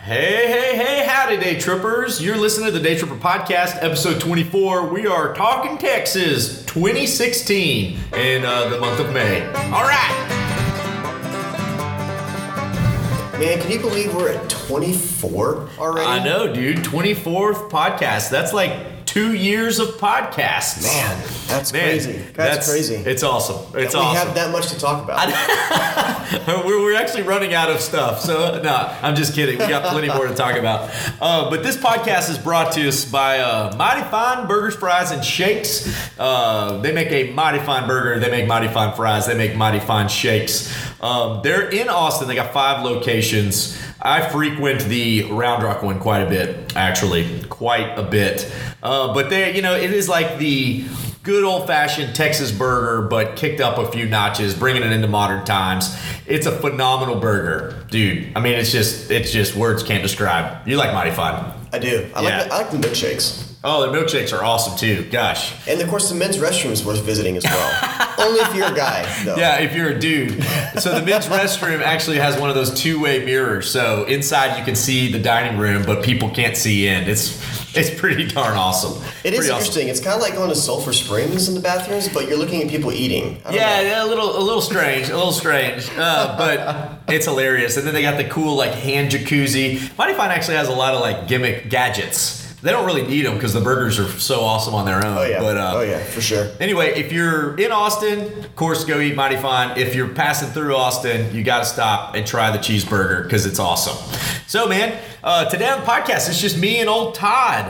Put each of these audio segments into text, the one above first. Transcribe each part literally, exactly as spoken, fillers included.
Hey, hey, hey, howdy, Day Trippers. You're listening to the Day Tripper Podcast, episode twenty-four. We are talking Texas twenty sixteen in uh, the month of May. All right. Man, can you believe we're at twenty-four already? I know, dude. twenty-fourth podcast. That's like two years of podcasts. Man, that's Man, crazy. That's, that's crazy. It's awesome. It's we awesome. We have that much to talk about. we're, we're actually running out of stuff. So, no, I'm just kidding. We got plenty more to talk about. Uh, but this podcast is brought to us by uh, Mighty Fine Burgers, Fries, and Shakes. Uh, they make a Mighty Fine burger. They make Mighty Fine fries. They make Mighty Fine shakes. Um, they're in Austin. They got five locations. I frequent the Round Rock one quite a bit, actually. Quite a bit. Uh, but they, you know, it is like the good old-fashioned Texas burger, but kicked up a few notches, bringing it into modern times. It's a phenomenal burger, dude. I mean, it's just, it's just words can't describe. You like Mighty Fine? I do. I Yeah. like the, I like the milkshakes. Oh, the milkshakes are awesome too. Gosh. And of course, the men's restroom is worth visiting as well. Only if you're a guy, though. Yeah, if you're a dude. So the men's restroom actually has one of those two-way mirrors. So inside you can see the dining room, but people can't see in. It's it's pretty darn awesome. It is Pretty interesting. awesome. It's kind of like going to Sulphur Springs in the bathrooms, but you're looking at people eating. I don't Yeah, know. yeah, a little, a little strange, a little strange, uh, but it's hilarious. And then they got the cool like hand jacuzzi. Mighty Fine actually has a lot of like gimmick gadgets. They don't really need them because the burgers are so awesome on their own. Oh yeah. But, uh, oh yeah, for sure. Anyway, if you're in Austin, of course, go eat Mighty Fine. If you're passing through Austin, you got to stop and try the cheeseburger because it's awesome. So, man, uh, today on the podcast, it's just me and old Todd.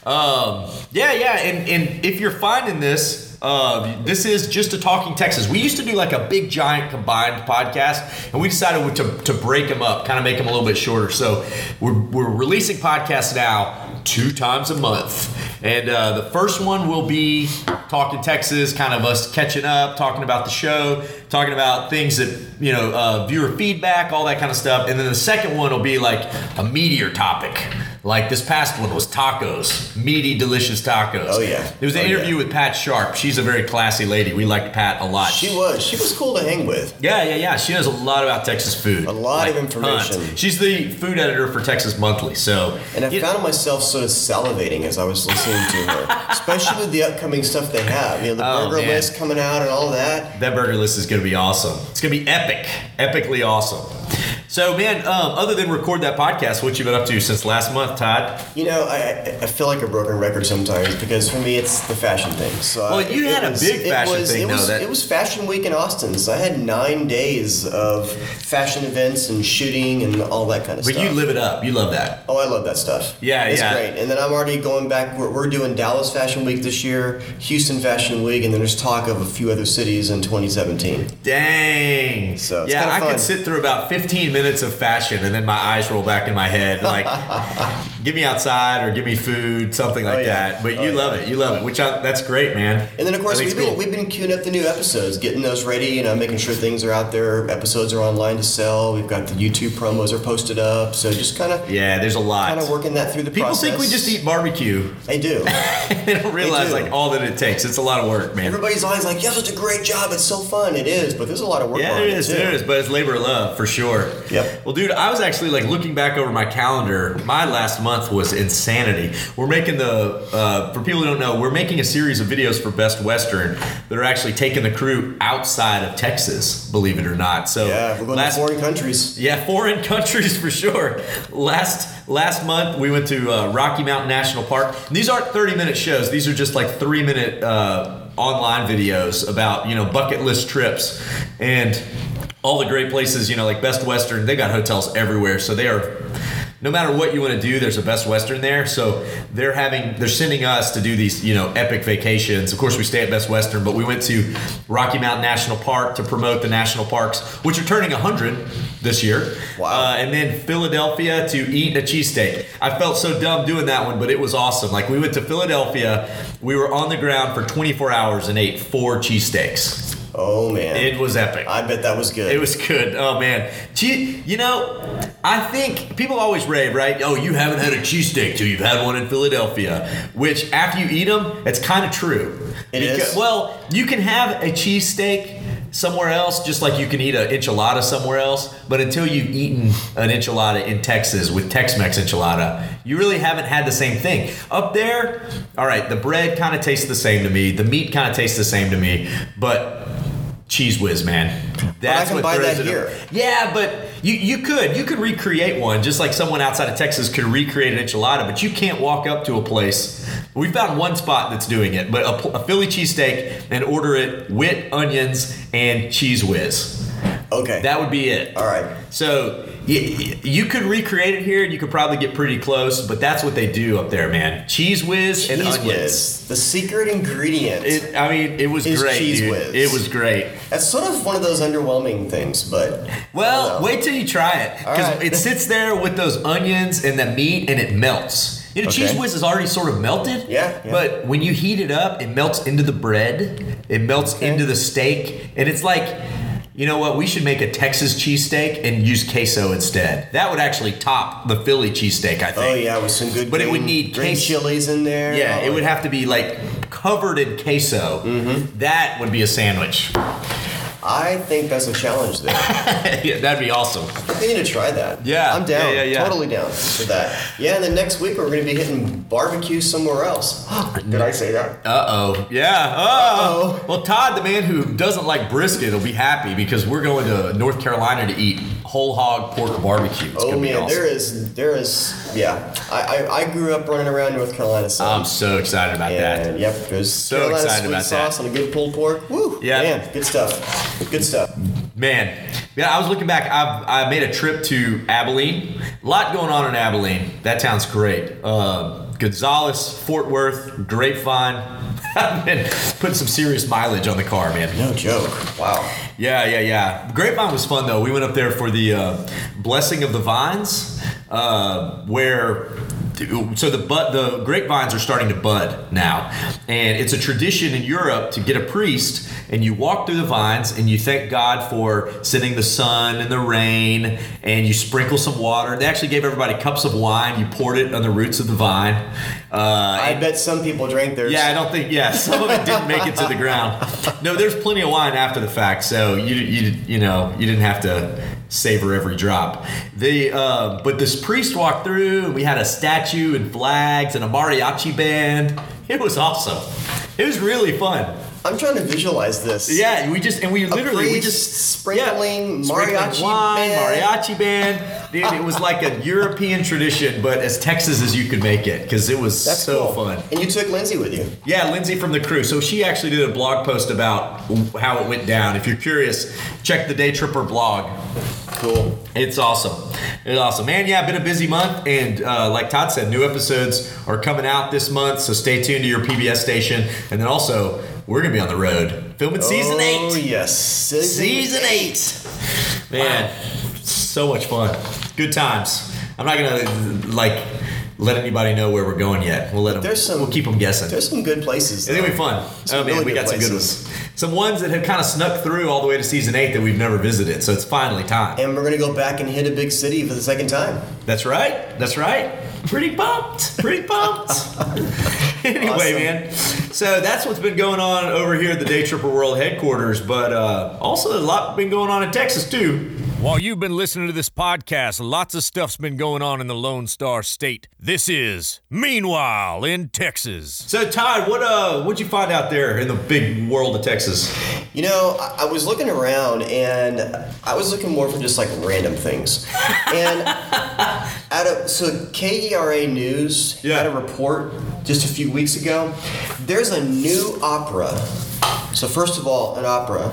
Um, yeah, yeah, and, and if you're finding this, Uh, this is just a Talking Texas. We used to do like a big giant combined podcast, and we decided to, to break them up, kind of make them a little bit shorter. So we're, we're releasing podcasts now two times a month. And uh, the first one will be Talking Texas, kind of us catching up, talking about the show, talking about things that, you know, uh, viewer feedback, all that kind of stuff. And then the second one will be like a meatier topic. Like this past one was tacos, meaty, delicious tacos. Oh, yeah. It was an Oh, interview yeah. with Pat Sharp. She's a very classy lady. We liked Pat a lot. She was. She was cool to hang with. Yeah, yeah, yeah. She knows a lot about Texas food. A lot of Like, information. tons. She's the food editor for Texas Monthly. So, And I you- found myself sort of salivating as I was listening to her, especially with the upcoming stuff they have. You know, the Oh, burger man. list coming out and all that. that burger list is going to be awesome. It's going to be epic, epically awesome. So, man, um, other than record that podcast, what you been up to since last month, Todd? You know, I, I feel like a broken record sometimes because for me it's the fashion thing. So Well, I- you it had a was- big it fashion was, thing, it though, Was, that- It was Fashion Week in Austin, so I had nine days of fashion events and shooting and all that kind of But stuff. you live it up. You love that. Oh, I love that stuff. Yeah, it's yeah. great. And then I'm already going back. We're, we're doing Dallas Fashion Week this year, Houston Fashion Week, and then there's talk of a few other cities in twenty seventeen. Dang. So it's yeah, kinda I fun. could sit through about fifteen minutes of fashion and then my eyes roll back in my head. Like, give me outside or give me food, something like Oh, yeah. that. But Oh, you yeah. love it. You love it, which I, that's great, man. And then, of course, I we've think been, it's cool. we've been queuing up the new episodes, getting those ready, you know, making sure things are out there. Episodes are online to sell. We've got the YouTube promos are posted up. So just kind of Yeah, there's a lot. kind of working that through the People process. think we just eat barbecue. They do. They don't realize do. like all that it takes. It's a lot of work, man. Everybody's always like, yeah, it's a great job. It's so fun. It is. But there's a lot of work Yeah, on there it, is, too. there is, but it's labor of love for sure. Yep. Well, dude, I was actually like looking back over my calendar. My last month was insanity. We're making the uh, for people who don't know, we're making a series of videos for Best Western that are actually taking the crew outside of Texas, believe it or not. So Yeah, we're going last, to foreign countries. Yeah, foreign countries for sure. Last last month we went to uh, Rocky Mountain National Park. And these aren't thirty minute shows. These are just like three minute uh, online videos about, you know, bucket list trips and all the great places, you know, like Best Western. They got hotels everywhere, so they are. No matter what you want to do, there's a Best Western there. So they're having, they're sending us to do these, you know, epic vacations. Of course, we stay at Best Western, but we went to Rocky Mountain National Park to promote the national parks, which are turning one hundred this year. Wow. Uh, and then Philadelphia to eat a cheesesteak. I felt so dumb doing that one, but it was awesome. Like we went to Philadelphia, we were on the ground for twenty-four hours and ate four cheesesteaks. Oh, man. It was epic. I bet that was good. It was good. Oh, man. Che- you know, I think people always rave, right? Oh, you haven't had a cheesesteak till you've had one in Philadelphia. Which, after you eat them, it's kind of true. It Because- is? Well, you can have a cheesesteak somewhere else, just like you can eat an enchilada somewhere else. But until you've eaten an enchilada in Texas with Tex-Mex enchilada, you really haven't had the same thing. Up there, all right, the bread kind of tastes the same to me. The meat kind of tastes the same to me. But Cheese Whiz, man. That's but I can what buy throws that it here. up. Yeah, but you, you could. You could recreate one, just like someone outside of Texas could recreate an enchilada, but you can't walk up to a place. We found one spot that's doing it, but a, a Philly cheesesteak and order it with onions and Cheese Whiz. Okay. That would be it. All right. So you, you could recreate it here, and you could probably get pretty close, but that's what they do up there, man. Cheese Whiz and Cheese onions. Whiz. The secret ingredient. It, I mean, it was Is great, Cheese dude. Whiz. It was great. That's sort of one of those underwhelming things, but Well, I don't know. wait till you try it, because All right. it sits there with those onions and the meat, and it melts. You know, Okay. Cheese Whiz is already sort of melted. Yeah, yeah. But when you heat it up, it melts into the bread. It melts Okay. into the steak, and it's like, you know what? We should make a Texas cheesesteak and use queso instead. That would actually top the Philly cheesesteak, I think. Oh yeah, with some good But it green, would need green queso. chilies in there. Yeah, Oh, it would have to be like covered in queso. Mm-hmm. That would be a sandwich. I think that's a challenge there. Yeah, that'd be awesome. We need to try that. Yeah, I'm down. yeah, yeah, yeah. Totally down for that. Yeah, and then next week we're going to be hitting barbecue somewhere else. Did I say that? Uh oh. Yeah. Uh oh. Well, Todd, the man who doesn't like brisket, will be happy because we're going to North Carolina to eat whole hog pork barbecue. It's Oh gonna be man, awesome. there is, there is, yeah. I, I, I grew up running around North Carolina, so I'm so excited about that. and yep, there's So Carolina excited sweet about sauce that. and a good pulled pork. Woo, Yeah. man, good stuff, good stuff. Man, yeah, I was looking back. I I made a trip to Abilene. A lot going on in Abilene. That town's great. Uh, Gonzales, Fort Worth, Grapevine. I've been putting some serious mileage on the car, man. No joke. Wow. Yeah, yeah, yeah. Grapevine was fun though. We went up there for the uh, blessing of the vines, uh, where so the bud, the grapevines are starting to bud now, and it's a tradition in Europe to get a priest and you walk through the vines and you thank God for sending the sun and the rain, and you sprinkle some water. They actually gave everybody cups of wine. You poured it on the roots of the vine. Uh, I bet some people drank theirs. yeah, I don't think. Yeah, some of it didn't make it to the ground. No, there's plenty of wine after the fact, so you you you know you didn't have to savor every drop. The uh, but this priest walked through, and we had a statue and flags and a mariachi band. It was awesome. It was really fun. I'm trying to visualize this. Yeah, we just and we A literally we priest just sprinkling yeah, mariachi sprinkling wine, band. mariachi band. Dude, it was like a European tradition, but as Texas as you could make it, because it was That's so cool. fun. And you took Lindsay with you. Yeah, Lindsay from the crew. So she actually did a blog post about how it went down. If you're curious, check the Day Tripper blog. Cool. It's awesome. It's awesome. Man, yeah, been a busy month. And uh, like Todd said, new episodes are coming out this month. So stay tuned to your P B S station. And then also, we're going to be on the road filming season eight. Oh, yes. Season eight. Man, so much fun. Good times. I'm not going to, like, let anybody know where we're going yet. We'll let them, There's some- we'll keep them guessing. There's some good places. It's gonna be though. fun. Some Oh man, really we good got some good places. ones. Some ones that have kind of snuck through all the way to season eight that we've never visited. So it's finally time. And we're going to go back and hit a big city for the second time. That's right. That's right. Pretty pumped. Pretty pumped. Anyway, Awesome. man. So that's what's been going on over here at the Day Tripper World headquarters. But uh, also a lot been going on in Texas too. While you've been listening to this podcast, lots of stuff's been going on in the Lone Star State. This is Meanwhile in Texas. So Todd, what uh, what'd you find out there in the big world of Texas? You know, I, I was looking around and I was looking more for just like random things. And out of so K E R A News Yeah. had a report just a few weeks ago. There's a new opera. So first of all, an opera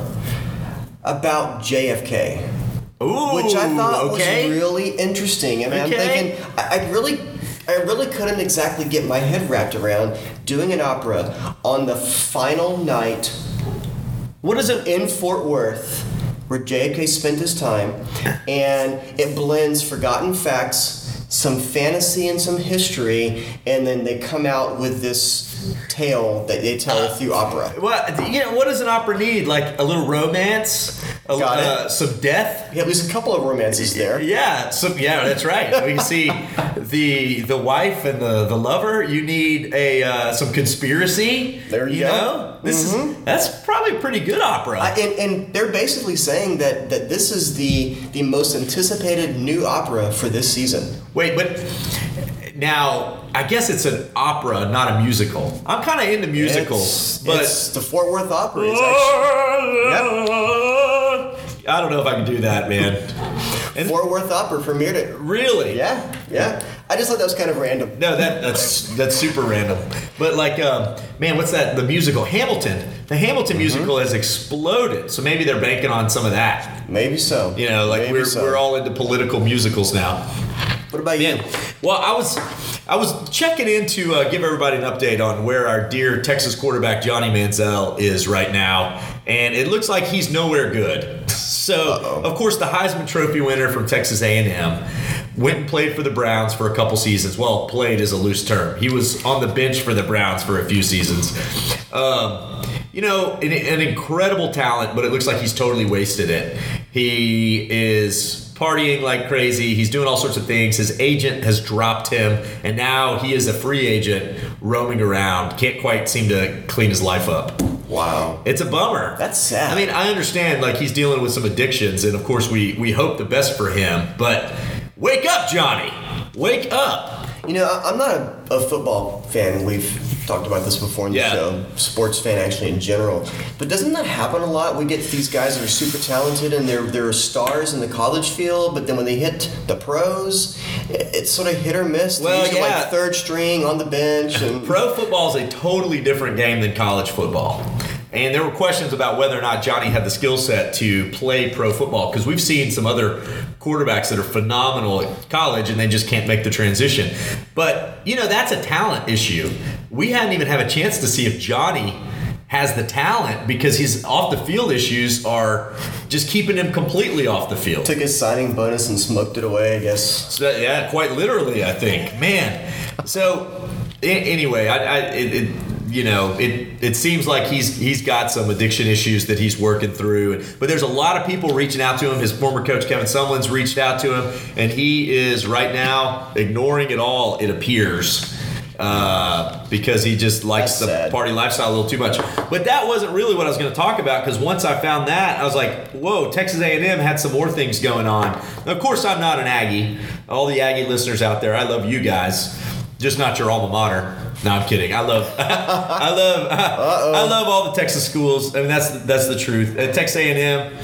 about J F K. Ooh, Which I thought okay. was really interesting. I mean, Okay. I'm thinking, I, I really, I really couldn't exactly get my head wrapped around doing an opera on the final night What is it? in Fort Worth, where J F K spent his time, and it blends forgotten facts, some fantasy, and some history, and then they come out with this tale that they tell through opera. Well, you know, what does an opera need? Like a little romance, a, Got it. uh, some death. Yeah, at least a couple of romances there. Yeah, some, yeah, that's right. We see the the wife and the, the lover. You need a uh, some conspiracy. There you, you go. know, this Mhm. is that's probably pretty good opera. I, and, and they're basically saying that, that this is the the most anticipated new opera for this season. Wait, but now I guess it's an opera, not a musical. I'm kind of into musicals, It's, but it's the Fort Worth Opera. It's actually, I don't know if I can do that, man. yep. Fort Worth Opera premiered it. Really? Yeah, yeah. I just thought that was kind of random. No, that that's that's super random. But like, um, man, what's that? The musical Hamilton. The Hamilton Mm-hmm. musical has exploded. So maybe they're banking on some of that. Maybe so. You know, like Maybe we're so. we're all into political musicals now. What about you? Man, well, I was I was checking in to uh, give everybody an update on where our dear Texas quarterback Johnny Manziel is right now, and it looks like he's nowhere good. So, Uh-oh. of course, the Heisman Trophy winner from Texas A and M went and played for the Browns for a couple seasons. Well, played is a loose term. He was on the bench for the Browns for a few seasons. Um, you know, an, an incredible talent, but it looks like he's totally wasted it. He is partying like crazy. He's doing all sorts of things. His agent has dropped him, and now he is a free agent roaming around. Can't quite seem to clean his life up. Wow. It's a bummer. That's sad. I mean, I understand, like, he's dealing with some addictions, and of course, we we hope the best for him. But wake up, Johnny! Wake up! You know, I- I'm not a, a football fan. We've talked about this before in the Yeah. show. Sports fan, actually, in general. But doesn't that happen a lot? We get these guys that are super talented and they're they're stars in the college field, but then when they hit the pros, it- it's sort of hit or miss. They're Well, usually yeah. like third string on the bench. And Pro football is a totally different game than college football. And there were questions about whether or not Johnny had the skill set to play pro football, because we've seen some other quarterbacks that are phenomenal at college and they just can't make the transition. But, you know, that's a talent issue. We hadn't even had a chance to see if Johnny has the talent, because his off the field issues are just keeping him completely off the field. took his signing bonus and smoked it away, I guess. So, yeah, quite literally, I think. Man. So, a- anyway, I, I it, it you know, it it seems like he's he's got some addiction issues that he's working through. But there's a lot of people reaching out to him. His former coach Kevin Sumlin's reached out to him, and he is right now ignoring it all, it appears. Uh, because he just likes That's the sad. party lifestyle a little too much. But that wasn't really what I was going to talk about, because once I found that, I was like, whoa, Texas A and M had some more things going on. Now, of course, I'm not an Aggie. All the Aggie listeners out there, I love you guys, just not your alma mater. No, I'm kidding. I love, I love, I love all the Texas schools. I mean, that's that's the truth. Uh, Texas A and M,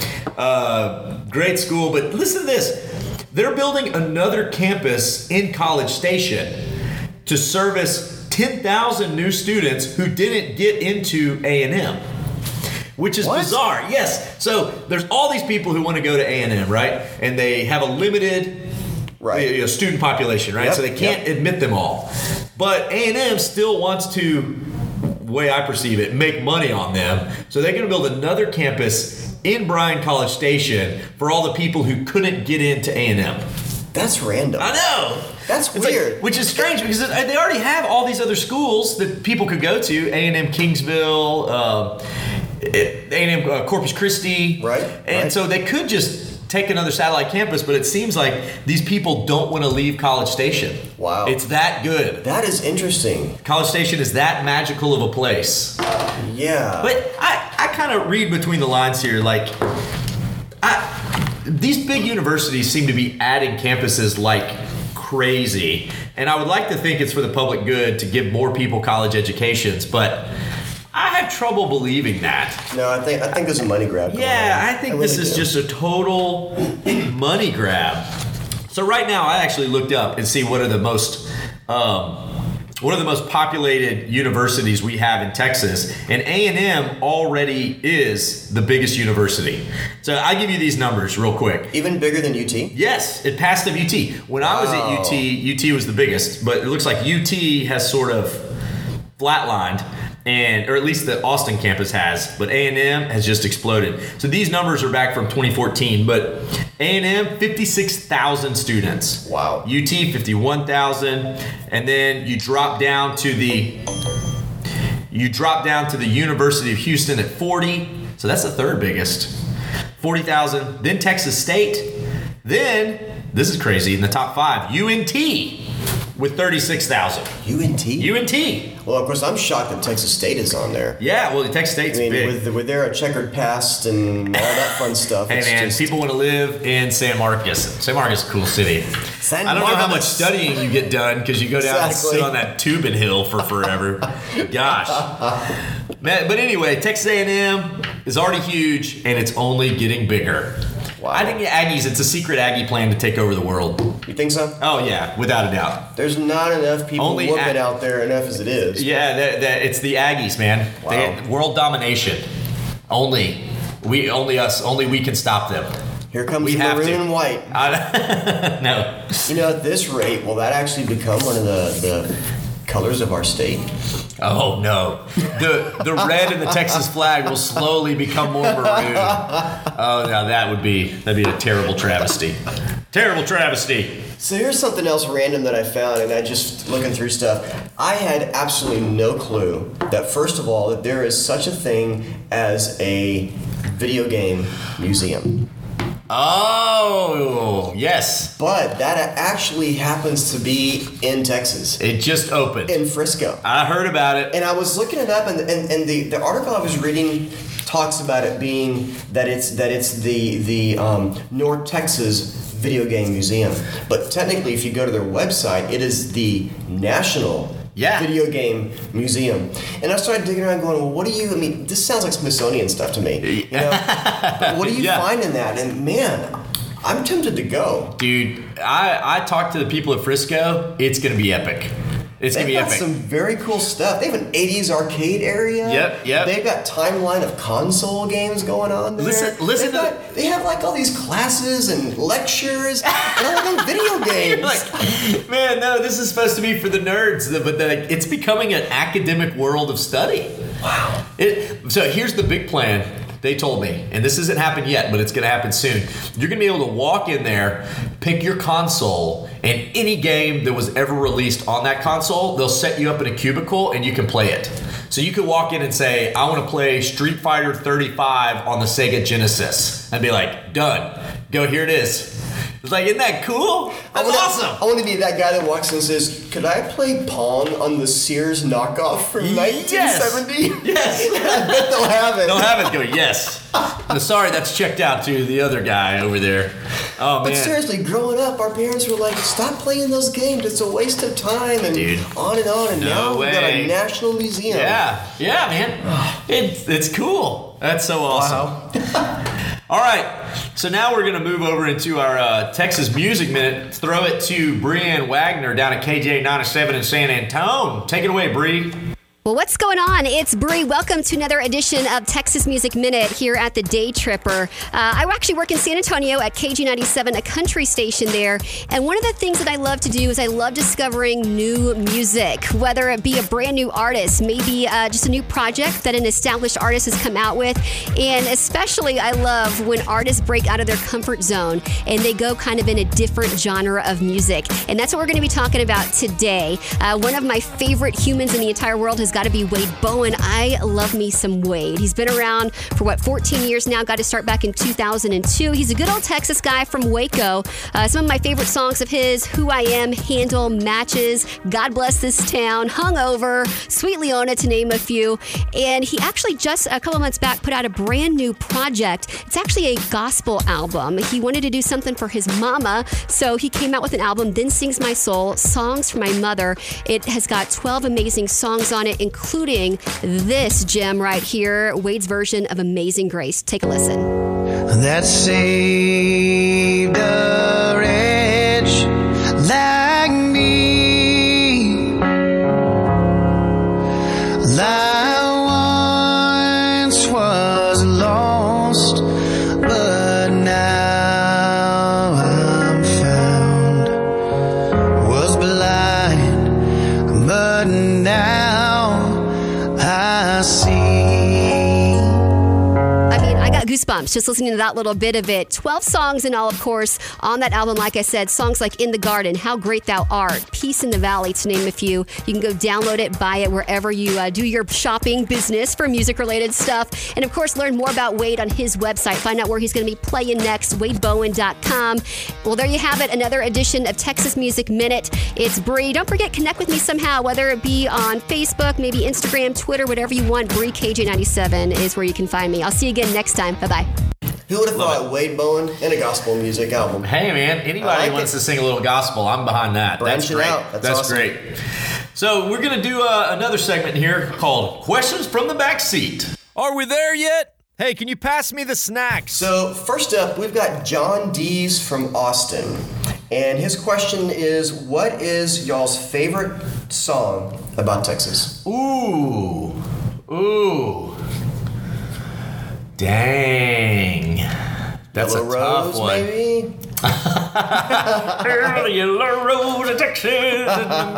uh, great school. But listen to this: they're building another campus in College Station to service ten thousand new students who didn't get into A and M, which is What? bizarre. Yes. So there's all these people who want to go to A and M, right? And they have a limited Right. you know, student population, right? Yep, So they can't yep. admit them all. But A and M still wants to, the way I perceive it, make money on them. So they're going to build another campus in Bryan College Station for all the people who couldn't get into A and M. That's random. I know. That's It's like- weird. which is strange, because they already have all these other schools that people could go to. A and M Kingsville, um, A and M uh, Corpus Christi. Right, And right. so they could just take another satellite campus, but it seems like these people don't want to leave College Station. Wow. It's that good. That is interesting. College Station is that magical of a place. Yeah. But I, I kind of read between the lines here, like, I, these big universities seem to be adding campuses like crazy. And I would like to think it's for the public good to give more people college educations, but I have trouble believing that. no, I think I think there's a money grab. going Yeah, on. I think really this is do. just a total money grab. So right now, I actually looked up and see what are the most um, what are the most populated universities we have in Texas, and A and M already is the biggest university. So I give you these numbers real quick. even bigger than U T. Yes, it passed W T. When I was at Wow. U T, U T was the biggest, but it looks like U T has sort of flatlined, and or at least the Austin campus has, but A and M has just exploded. So these numbers are back from twenty fourteen, but A and M, fifty-six thousand students. Wow. U T, fifty-one thousand, and then you drop down to the You drop down to the University of Houston at forty. So that's the third biggest. forty thousand. Then Texas State. Then, this is crazy, in the top five, U N T with thirty-six thousand. U N T? U N T. Well, of course, I'm shocked that Texas State is on there. Yeah, well, Texas State's I mean, big. with, with their checkered past and all that fun stuff. Hey, it's man, just, people want to live in San Marcos. San Marcos is a cool city. San I don't know how much Marcos. studying you get done because you go down Exactly. and sit on that tubing hill for forever. Gosh. Man, but anyway, Texas A and M is already huge, and it's only getting bigger. Wow. I think the Aggies, it's a secret Aggie plan to take over the world. You think so? Oh, yeah, without a doubt. There's not enough people Only whooping Ag- out there enough as it is. Yeah, that, that, it's the Aggies, man. Wow. They, world domination. Only. We, only us. Only we can stop them. Here comes We the have maroon to. and white. I, no. You know, at this rate, will that actually become one of the, the colors of our state? Oh no, the the red in the Texas flag will slowly become more maroon. Oh no, that would be that'd be a terrible travesty. Terrible travesty. So here's something else random that I found, and I just looking through stuff. I had absolutely no clue that, first of all, that there is such a thing as a video game museum. Oh yes, But that actually happens to be in Texas, it just opened. in Frisco. I heard about it. And I was looking it up, and, and, and the, the article I was reading talks about it being that it's that it's the the um, North Texas Video Game Museum. But technically, if you go to their website, it is the National Yeah. Video Game Museum. And I started digging around, going, well, what do you? I mean, this sounds like Smithsonian stuff to me. You know, but what do you Yeah. find in that? And man, I'm tempted to go. Dude, I I talked to the people at Frisco. It's gonna be epic. It's They've gonna be got epic. some very cool stuff. They have an eighties arcade area. Yep, yep. They've got timeline of console games going on there. Listen- listen They've to got- They have like all these classes and lectures and all like video games. You're like, man, no, this is supposed to be for the nerds, but the, it's becoming an academic world of study. Wow. It, so here's the big plan. They told me, and this hasn't happened yet, but it's going to happen soon. You're going to be able to walk in there, pick your console, and any game that was ever released on that console, they'll set you up in a cubicle and you can play it. So you could walk in and say, I want to play Street Fighter thirty-five on the Sega Genesis. I'd be like, done. Go, here it is. It's like, isn't that cool? I That's wanna, awesome. I want to be that guy that walks in and says, could I play Pong on the Sears knockoff from nineteen seventy? Yes. I bet they'll have it. They'll have it go, yes. No, sorry, that's checked out to the other guy over there. Oh, But man. seriously, growing up, our parents were like, stop playing those games. It's a waste of time. And Dude. on and on. And No now we've got way. a national museum. Yeah, yeah, man. It's it's cool. That's so awesome. Wow. All right, so now we're gonna move over into our uh, Texas Music Minute. Throw it to Breanne Wagner down at K J ninety-seven in San Antone. Take it away, Bree. Well, what's going on? It's Bree. Welcome to another edition of Texas Music Minute here at the Day Tripper. Uh, I actually work in San Antonio at K G ninety-seven, a country station there. And one of the things that I love to do is I love discovering new music, whether it be a brand new artist, maybe uh, just a new project that an established artist has come out with. And especially I love when artists break out of their comfort zone and they go kind of in a different genre of music. And that's what we're going to be talking about today. Uh, one of my favorite humans in the entire world has got to be Wade Bowen. I love me some Wade. He's been around for what, fourteen years now. Got to start back in two thousand two. He's a good old Texas guy from Waco. Uh, some of my favorite songs of his: Who I Am, Handle, Matches, God Bless This Town, Hungover, Sweet Leona, to name a few. And he actually just a couple months back put out a brand new project. It's actually a gospel album. He wanted to do something for his mama, so he came out with an album, Then Sings My Soul, Songs for My Mother. It has got twelve amazing songs on it, including this gem right here, Wade's version of Amazing Grace. Take a listen. That saved a wretch like me. I once was lost, but now I'm found. Was blind, but now I see. I mean, I got goosebumps. goosebumps just listening to that little bit of it. twelve songs in all, of course, on that album. Like I said, songs like In the Garden, How Great Thou Art, Peace in the Valley, to name a few. You can go download it, buy it wherever you uh, do your shopping business for music-related stuff. And, of course, learn more about Wade on his website. Find out where he's going to be playing next, wade bowen dot com. Well, there you have it, another edition of Texas Music Minute. It's Bree. Don't forget, connect with me somehow, whether it be on Facebook, maybe Instagram, Twitter, whatever you want. Bree K J ninety-seven is where you can find me. I'll see you again next time. Bye-bye. Who would have Love thought it. Wade Bowen in a gospel music album? Hey, man, anybody like who wants it. to sing a little gospel, I'm behind that. Branch That's it great. out. That's awesome. great. So we're going to do uh, another segment here called Questions from the Back Seat. Are we there yet? Hey, can you pass me the snacks? So first up, we've got John Dees from Austin. And his question is, what is y'all's favorite song about Texas? Ooh. Ooh. Dang. That's Yellow a tough Rose, one. maybe? Yellow Rose of Texas.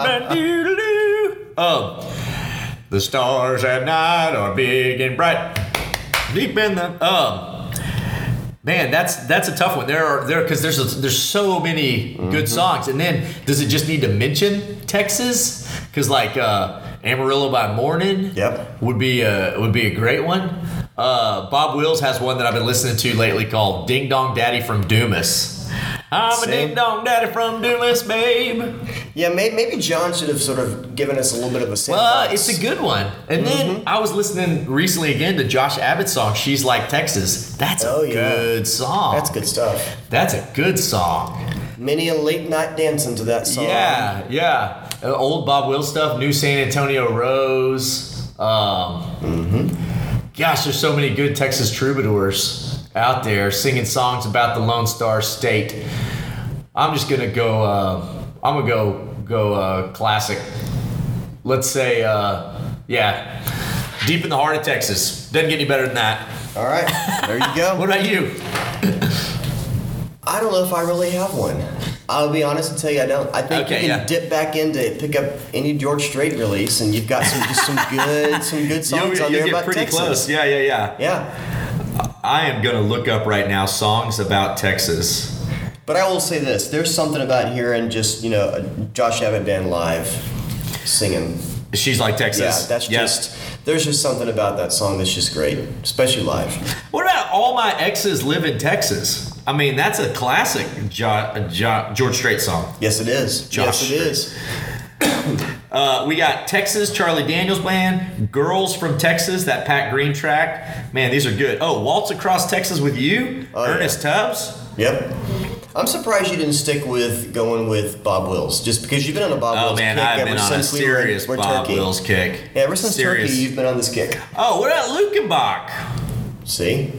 um, the stars at night are big and bright. Deep in the um, man, that's that's a tough one. There are there because there's a, there's so many Mm-hmm. good songs, and then does it just need to mention Texas? Because like uh, Amarillo by Morning, Yep. would be a would be a great one. Uh, Bob Wills has one that I've been listening to lately called "Ding Dong Daddy from Dumas." I'm Same. a ding dong daddy from Dumas, babe. Yeah, may- maybe John should have sort of given us a little bit of a sandbox. Well, it's a good one. And then Mm-hmm. I was listening recently again to Josh Abbott's song, She's Like Texas. That's a Oh, yeah. good song. That's good stuff. That's a good song. Many a late night dancing to that song. Yeah, yeah. Uh, old Bob Wills stuff, new San Antonio Rose. Um, Mm-hmm. Gosh, there's so many good Texas troubadours out there singing songs about the Lone Star State. I'm just gonna go. Uh, I'm gonna go go uh, classic. Let's say, uh, yeah, Deep in the Heart of Texas. Doesn't get any better than that. All right, there you go. What about you? I don't know if I really have one. I'll be honest and tell you I don't. I think Okay, you can yeah. dip back into pick up any George Strait release, and you've got some just some good some good songs You'll, on you'll there get about pretty Texas. close. Yeah, yeah, yeah. Yeah, I am gonna look up right now songs about Texas. but I will say this: there's something about hearing just you know a Josh Abbott band live singing. She's Like Texas. Yeah, that's Yep. just there's just something about that song that's just great, especially live. What about All My Exes Live in Texas? I mean, that's a classic jo- jo- George Strait song. Yes, it is. Josh yes, it is. Uh, we got Texas, Charlie Daniels Band, Girls from Texas, that Pat Green track. Man, these are good. Oh, Waltz Across Texas with You, Oh, yeah. Ernest Tubbs. Yep. I'm surprised you didn't stick with going with Bob Wills, just because you've been on a Bob Oh Wills man, kick I've ever been on a since we were, serious were Bob Turkey. Wills kick. Yeah, ever since serious. Turkey, you've been on this kick. Oh, what about Lukenbach? See?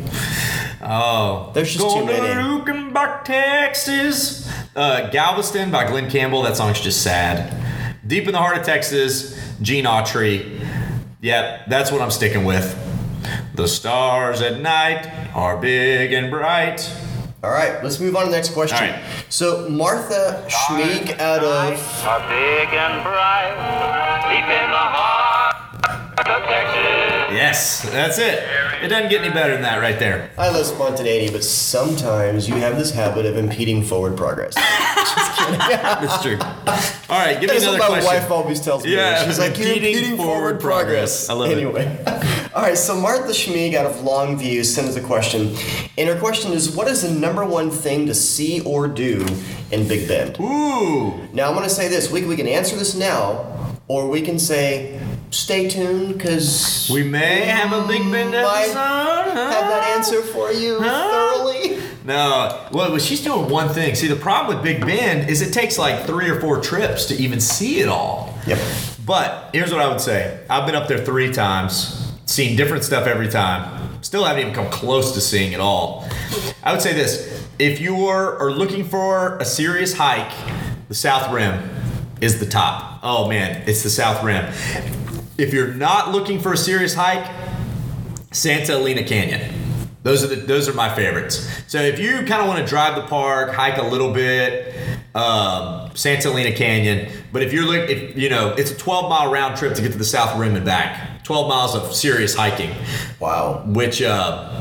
Oh, There's just too Going to many. Lukenbach, Texas. Uh, Galveston by Glenn Campbell. That song's just sad. Deep in the Heart of Texas, Gene Autry. Yep, that's what I'm sticking with. The stars at night are big and bright. All right, let's move on to the next question. All right. So Martha Schmeek out of Are big and bright, deep in the heart of Texas. Yes, that's it. It doesn't get any better than that right there. I love spontaneity, but sometimes you have this habit of impeding forward progress. That's true. All right, give me That's another what my question. wife always tells me. Yeah, She's like, you're impeding impeding forward forward progress. progress. I love it. anyway. All right, so Martha Schmeeg out of Longview sent us a question. And her question is, what is the number one thing to see or do in Big Bend? Ooh. Now, I'm going to say this. We, we can answer this now, or we can say, stay tuned, because We may have a Big Bend might episode. huh? have that answer for you thoroughly. No, well, she's doing one thing. See, the problem with Big Bend is it takes like three or four trips to even see it all. Yep. But here's what I would say. I've been up there three times, seen different stuff every time. Still haven't even come close to seeing it all. I would say this. If you are, are looking for a serious hike, the South Rim is the top. Oh man, it's the South Rim. If you're not looking for a serious hike, Santa Elena Canyon. Those are the those are my favorites. So if you kind of want to drive the park, hike a little bit, um, Santa Elena Canyon. But if you're like, if you know, it's a twelve mile round trip to get to the South Rim and back. twelve miles of serious hiking, Wow. which uh,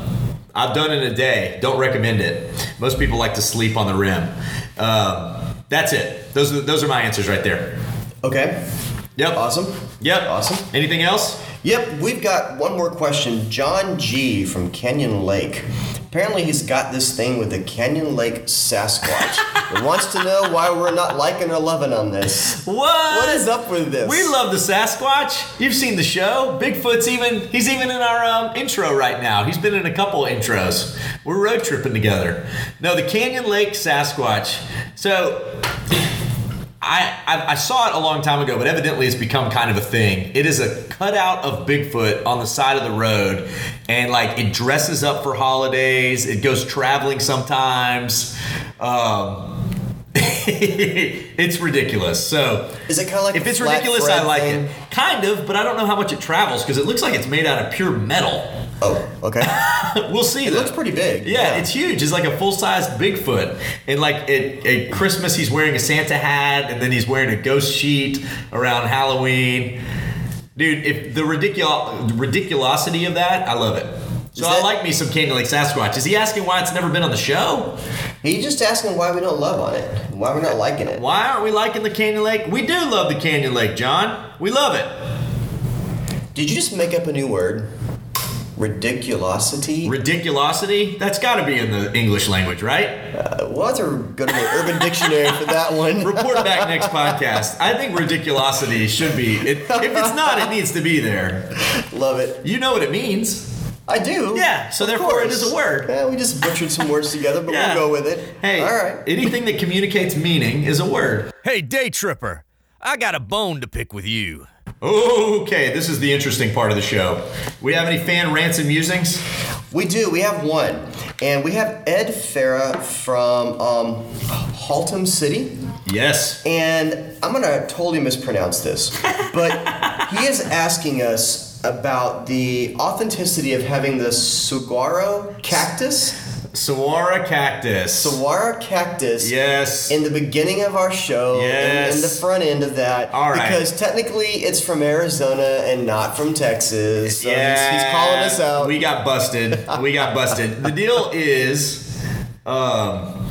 I've done it in a day. Don't recommend it. Most people like to sleep on the rim. Um, that's it. Those are those are my answers right there. Okay. Yep. Awesome. Yep. Awesome. Anything else? Yep, we've got one more question. John G. from Canyon Lake. Apparently he's got this thing with the Canyon Lake Sasquatch. He wants to know why we're not liking or loving on this. What? What is up with this? We love the Sasquatch. You've seen the show. Bigfoot's even, he's even in our um, intro right now. He's been in a couple intros. We're road tripping together. No, the Canyon Lake Sasquatch. So... I, I I saw it a long time ago, but evidently it's become kind of a thing. It is a cutout of Bigfoot on the side of the road, and like it dresses up for holidays. It goes traveling sometimes. Um, it's ridiculous. So is it kind of like if a it's flat ridiculous, thread I like thing? it. Kind of, but I don't know how much it travels because it looks like it's made out of pure metal. Oh, okay. We'll see. It though. looks pretty big. Yeah, Yeah. it's huge. It's like a full-sized Bigfoot. And like at, at Christmas, he's wearing a Santa hat, and then he's wearing a ghost sheet around Halloween. Dude, if the ridicul- ridiculosity of that, I love it. So that- I like me some Canyon Lake Sasquatch. Is he asking why it's never been on the show? He's just asking why we don't love on it. Why we're not liking it. Why aren't we liking the Canyon Lake? We do love the Canyon Lake, John. We love it. Did you just make up a new word? Ridiculosity? Ridiculosity? That's got to be in the English language, right? Uh, we'll have to go to the Urban Dictionary for that one. Report back next podcast. I think ridiculosity should be. It, if it's not, it needs to be there. Love it. You know what it means. I do. Yeah, so Of therefore it course. is a word. Yeah, we just butchered some words together, but Yeah. we'll go with it. Hey, all right. anything that communicates meaning is a word. Hey, Day Tripper, I got a bone to pick with you. Okay, this is the interesting part of the show. We have any fan rants and musings? We do. We have one, and we have Ed Farah from um, Haltom City. Yes. And I'm going to totally mispronounce this, but he is asking us about the authenticity of having the saguaro cactus. Saguaro cactus. Saguaro cactus. Yes. In the beginning of our show. Yes. In, in the front end of that. All right. Because technically it's from Arizona and not from Texas. So yeah. he's, he's calling us out. We got busted. We got busted. The deal is, um,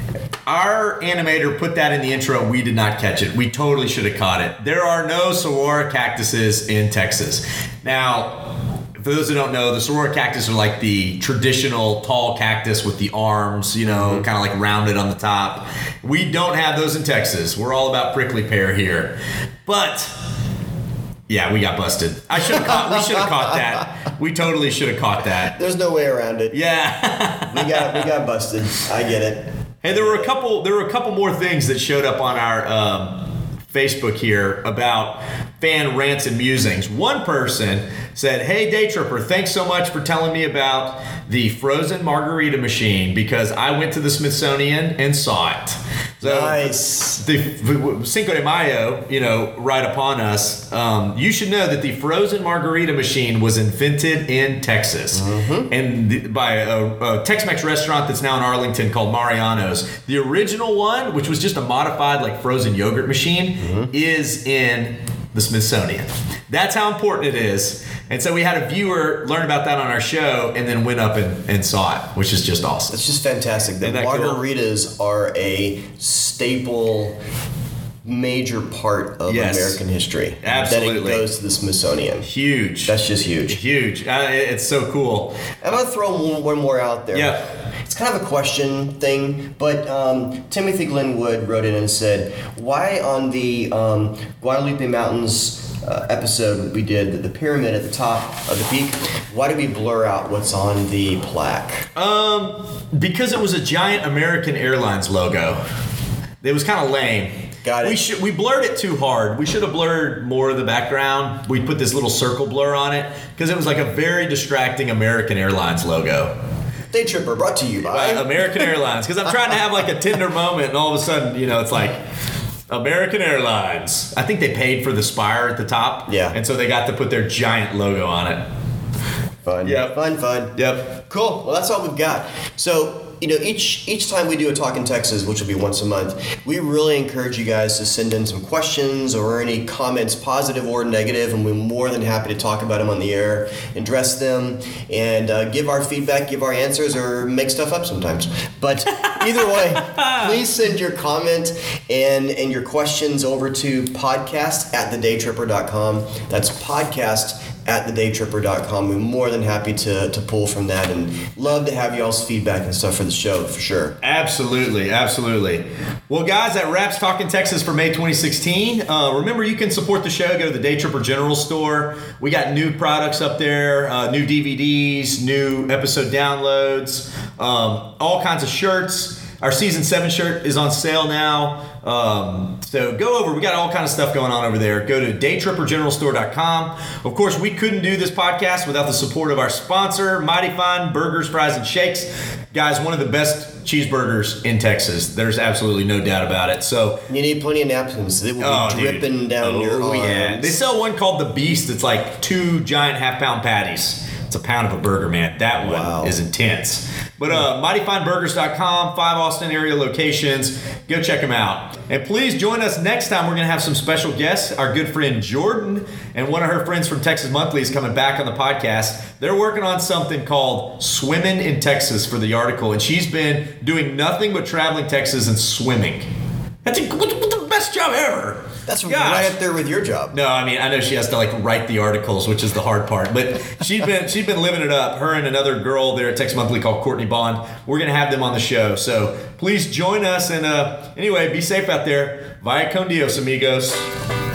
our animator put that in the intro. We did not catch it. We totally should have caught it. There are no saguaro cactuses in Texas. Now, for those who don't know, the saguaro cactus are like the traditional tall cactus with the arms, you know, mm-hmm. kind of like rounded on the top. We don't have those in Texas. We're all about prickly pear here. But yeah, we got busted. I should have caught. We should have caught that. We totally should have caught that. There's no way around it. Yeah. we got we got busted. I get it. Hey, there were a couple. There were a couple more things that showed up on our um, Facebook here about fan rants and musings. One person said, "Hey, Day Tripper, thanks so much for telling me about the frozen margarita machine because I went to the Smithsonian and saw it." So Nice. The Cinco de Mayo, you know, right upon us. Um, you should know that the frozen margarita machine was invented in Texas, Mm-hmm. and the, by a, a Tex-Mex restaurant that's now in Arlington called Mariano's. The original one, which was just a modified like frozen yogurt machine, Mm-hmm. is in the Smithsonian. That's how important it is. And so we had a viewer learn about that on our show and then went up and, and saw it, which is just awesome. It's just fantastic. The Isn't that cool? margaritas are a staple, major part of Yes. American history. Absolutely. That it goes to the Smithsonian. Huge. That's just huge. Huge. Uh, it's so cool. I'm going to throw one, one more out there. Yeah. It's kind of a question thing, but um, Timothy Glenwood wrote in and said, why on the um, Guadalupe Mountains uh, episode we did, the, the pyramid at the top of the peak, why did we blur out what's on the plaque? Um, because it was a giant American Airlines logo. It was kind of lame. Got it. We should we blurred it too hard. We should have blurred more of the background. We put this little circle blur on it because it was like a very distracting American Airlines logo. Day Tripper brought to you by... By American Airlines, because I'm trying to have like a tender moment, and all of a sudden, you know, it's like American Airlines. I think they paid for the spire at the top, Yeah. and so they got to put their giant logo on it. Fun. Yep. Fun, fun. Yep. Cool. Well, that's all we've got. So you know, each each time we do a Talk in Texas, which will be once a month, we really encourage you guys to send in some questions or any comments, positive or negative, and we're more than happy to talk about them on the air, address them, and uh, give our feedback, give our answers, or make stuff up sometimes. But either way, please send your comment and, and your questions over to podcast at the day tripper dot com. That's podcast at the day tripper dot com. We're more than happy to, to pull from that and love to have y'all's feedback and stuff for the show, for sure. Absolutely, absolutely. Well, guys, that wraps Talkin' Texas for May twenty sixteen. Uh, remember, you can support the show. Go to the Day Tripper General Store. We got new products up there, uh, new D V Ds, new episode downloads, um, all kinds of shirts. Our season seven shirt is on sale now. Um, so go over. We got all kind of stuff going on over there. Go to day tripper general store dot com. Of course, we couldn't do this podcast without the support of our sponsor, Mighty Fine Burgers, Fries, and Shakes. Guys, one of the best cheeseburgers in Texas. There's absolutely no doubt about it. So you need plenty of napkins. They will oh, be dripping dude. down oh, your arms. Yeah. They sell one called the Beast. It's like two giant half-pound patties. It's a pound of a burger, man. That one wow. is intense. But uh, mighty fine burgers dot com, five Austin area locations. Go check them out. And please join us next time. We're going to have some special guests. Our good friend Jordan and one of her friends from Texas Monthly is coming back on the podcast. They're working on something called Swimming in Texas for the article. And she's been doing nothing but traveling Texas and swimming. That's a, what's the best job ever. That's Gosh. right up there with your job. No, I mean, I know she has to like write the articles, which is the hard part. But she's been she's been living it up. Her and another girl there at Texas Monthly called Courtney Bond. We're gonna have them on the show. So please join us. And uh, anyway, be safe out there. Vaya con Dios, amigos.